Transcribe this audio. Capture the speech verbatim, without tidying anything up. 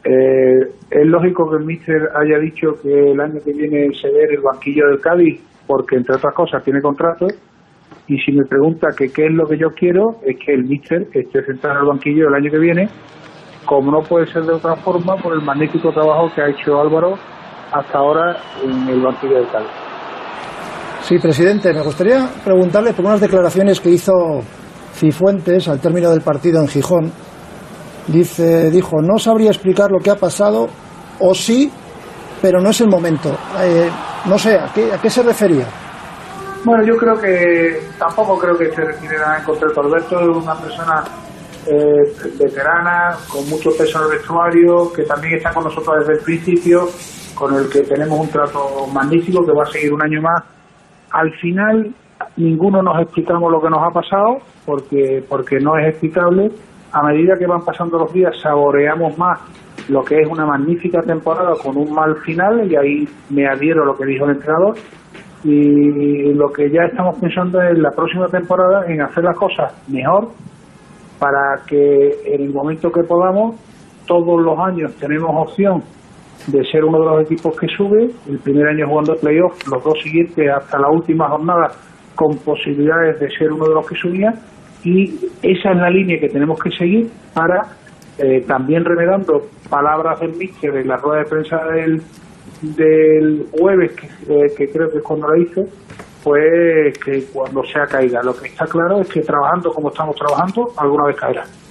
Eh, es lógico que el míster haya dicho que el año que viene ceder el banquillo del Cádiz, porque entre otras cosas tiene contrato, y si me pregunta que qué es lo que yo quiero, es que el míster esté sentado en el banquillo el año que viene, como no puede ser de otra forma, por el magnífico trabajo que ha hecho Álvaro hasta ahora en el banquillo del Cádiz. Sí, presidente, me gustaría preguntarle por unas declaraciones que hizo Cifuentes al término del partido en Gijón. Dice, dijo, no sabría explicar lo que ha pasado, o sí, pero no es el momento. Eh, no sé, ¿a qué, ¿a qué se refería? Bueno, yo creo que, tampoco creo que se refiere nada en concreto. Alberto es una persona eh, veterana, con mucho peso en el vestuario, que también está con nosotros desde el principio, con el que tenemos un trato magnífico, que va a seguir un año más. Al final, ninguno nos explicamos lo que nos ha pasado, porque, porque no es explicable. A medida que van pasando los días, saboreamos más lo que es una magnífica temporada con un mal final, y ahí me adhiero a lo que dijo el entrenador. Y lo que ya estamos pensando es la próxima temporada en hacer las cosas mejor, para que en el momento que podamos, todos los años tenemos opción de ser uno de los equipos que sube, el primer año jugando el playoff, los dos siguientes hasta la última jornada con posibilidades de ser uno de los que subía, y esa es la línea que tenemos que seguir para, eh, también remedando palabras del míster en la rueda de prensa del, del jueves, que, eh, que creo que es cuando la hizo, pues que cuando sea caiga. Lo que está claro es que trabajando como estamos trabajando, alguna vez caerá.